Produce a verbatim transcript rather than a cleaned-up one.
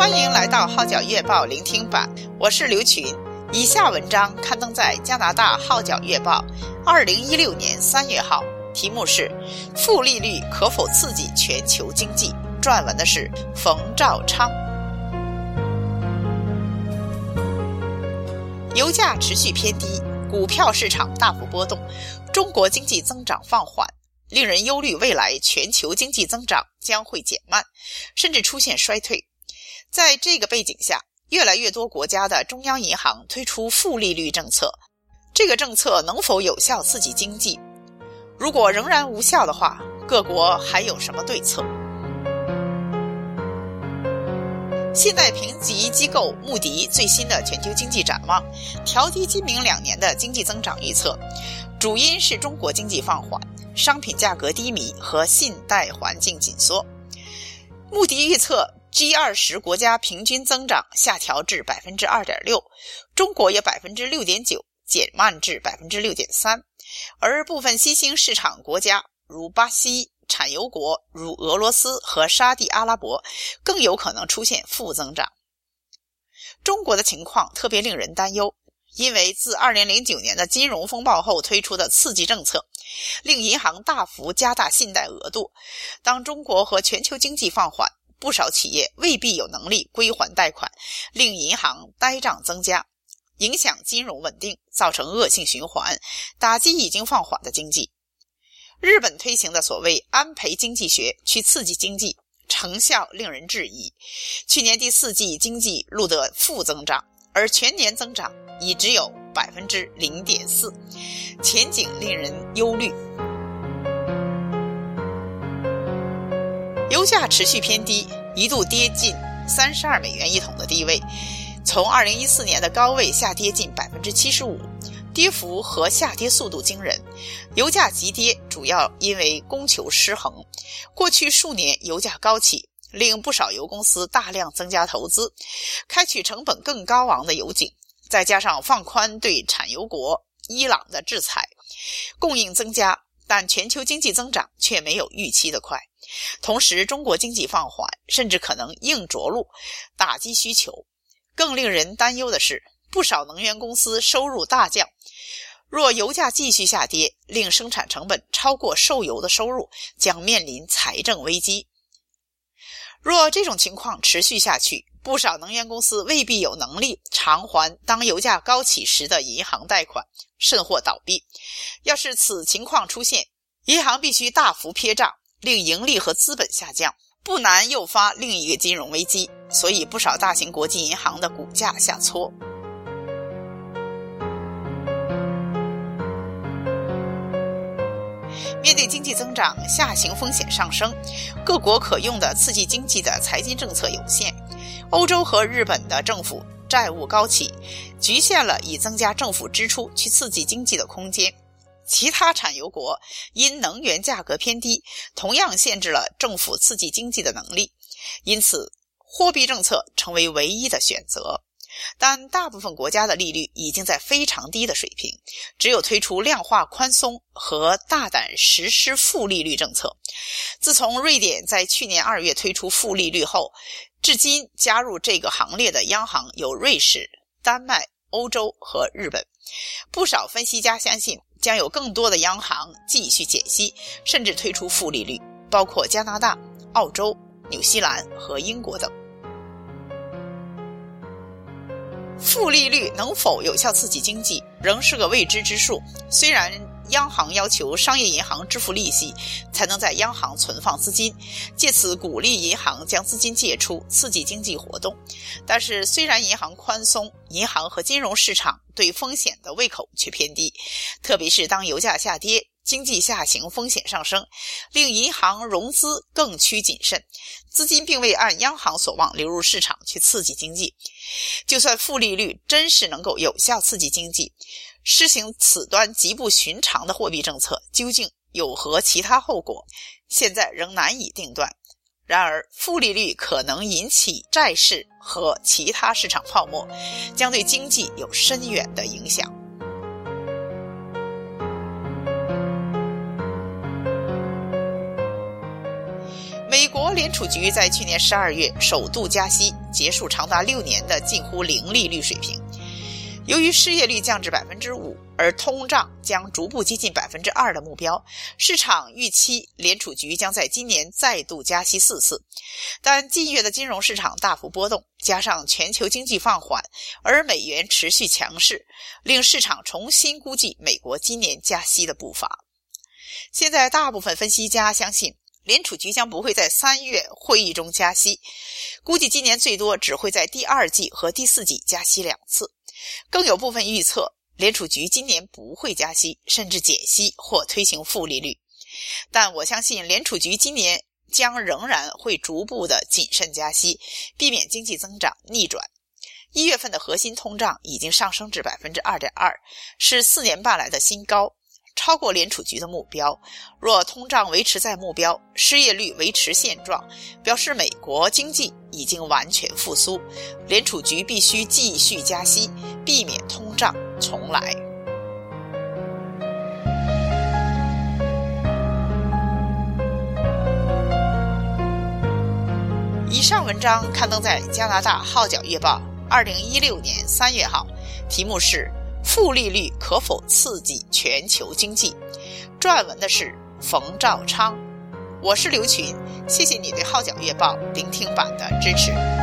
欢迎来到号角月报聆听版，我是刘群。以下文章刊登在加拿大号角月报二零一六年三月号，题目是负利率可否刺激全球经济，撰文的是冯兆昌。油价持续偏低，股票市场大幅波动，中国经济增长放缓，令人忧虑未来全球经济增长将会减慢，甚至出现衰退。在这个背景下，越来越多国家的中央银行推出负利率政策，这个政策能否有效刺激经济？如果仍然无效的话，各国还有什么对策？信贷评级机构穆迪最新的全球经济展望调低今明两年的经济增长预测，主因是中国经济放缓、商品价格低迷和信贷环境紧缩。穆迪预测 G 二十 国家平均增长下调至 百分之二点六， 中国也 百分之六点九， 减慢至 百分之六点三， 而部分新兴市场国家如巴西、产油国如俄罗斯和沙地阿拉伯更有可能出现负增长。中国的情况特别令人担忧，因为自二零零九年的金融风暴后推出的刺激政策，令银行大幅加大信贷额度。当中国和全球经济放缓，不少企业未必有能力归还贷款，令银行呆账增加，影响金融稳定，造成恶性循环，打击已经放缓的经济。日本推行的所谓安倍经济学去刺激经济，成效令人质疑。去年第四季经济录得负增长，而全年增长已只有 百分之零点四， 前景令人忧虑。油价持续偏低，一度跌近三十二美元一桶的低位，从二零一四年的高位下跌近 百分之七十五，跌幅和下跌速度惊人。油价急跌主要因为供求失衡，过去数年油价高企，令不少油公司大量增加投资，开启成本更高昂的油井，再加上放宽对产油国伊朗的制裁，供应增加，但全球经济增长却没有预期的快。同时中国经济放缓，甚至可能硬着陆，打击需求。更令人担忧的是，不少能源公司收入大降，若油价继续下跌，令生产成本超过售油的收入，将面临财政危机。若这种情况持续下去，不少能源公司未必有能力偿还当油价高企时的银行贷款，甚或倒闭。要是此情况出现，银行必须大幅撇账，令盈利和资本下降，不难诱发另一个金融危机，所以不少大型国际银行的股价下挫。面对经济增长下行风险上升，各国可用的刺激经济的财经政策有限。欧洲和日本的政府债务高企，局限了以增加政府支出去刺激经济的空间。其他产油国因能源价格偏低，同样限制了政府刺激经济的能力，因此货币政策成为唯一的选择。但大部分国家的利率已经在非常低的水平，只有推出量化宽松和大胆实施负利率政策。自从瑞典在去年二月推出负利率后，至今加入这个行列的央行有瑞士、丹麦、欧洲和日本。不少分析家相信，将有更多的央行继续减息，甚至推出负利率，包括加拿大、澳洲、纽西兰和英国等。负利率能否有效刺激经济，仍是个未知之数。虽然央行要求商业银行支付利息，才能在央行存放资金，借此鼓励银行将资金借出，刺激经济活动。但是虽然银行宽松，银行和金融市场对风险的胃口却偏低，特别是当油价下跌，经济下行风险上升，令银行融资更趋谨慎，资金并未按央行所望流入市场去刺激经济。就算负利率真是能够有效刺激经济，施行此端极不寻常的货币政策究竟有何其他后果，现在仍难以定断。然而负利率可能引起债市和其他市场泡沫，将对经济有深远的影响。 美国联储局在去年十二月首度加息，结束长达六年的近乎零利率水平。由于失业率降至 百分之五， 而通胀将逐步接近 百分之二 的目标，市场预期联储局将在今年再度加息四次。但近月的金融市场大幅波动，加上全球经济放缓，而美元持续强势，令市场重新估计美国今年加息的步伐。现在大部分分析家相信联储局将不会在三月会议中加息，估计今年最多只会在第二季和第四季加息两次。更有部分预测联储局今年不会加息，甚至减息或推行负利率。但我相信联储局今年将仍然会逐步的谨慎加息，避免经济增长逆转。一月份的核心通胀已经上升至 百分之二点二， 是四年半来的新高，超过联储局的目标。若通胀维持在目标，失业率维持现状，表示美国经济已经完全复苏，联储局必须继续加息，避免通胀重来。以上文章刊登在加拿大号角月报二零一六年三月号，题目是负利率可否刺激全球经济？撰文的是冯兆昌。我是刘群，谢谢你对号角月报聆听版的支持。